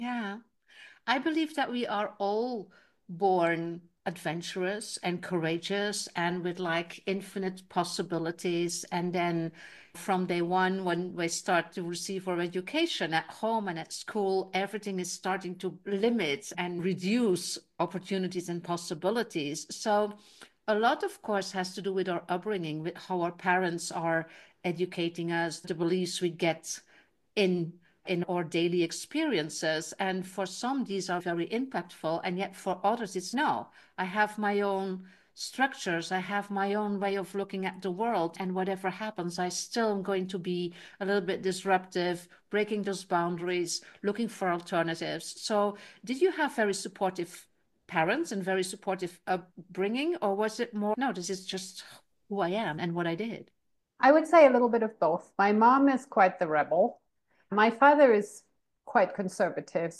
Yeah. I believe that we are all born adventurous and courageous and with like infinite possibilities. And then from day one, when we start to receive our education at home and at school, everything is starting to limit and reduce opportunities and possibilities. So a lot, of course, has to do with our upbringing, with how our parents are educating us, the beliefs we get in our daily experiences. And for some, these are very impactful, and yet for others, it's no. I have my own structures, I have my own way of looking at the world, and whatever happens, I still am going to be a little bit disruptive, breaking those boundaries, looking for alternatives. So, did you have very supportive parents and very supportive upbringing, or was it more, no, this is just who I am and what I did? I would say a little bit of both. My mom is quite the rebel. My father is quite conservative.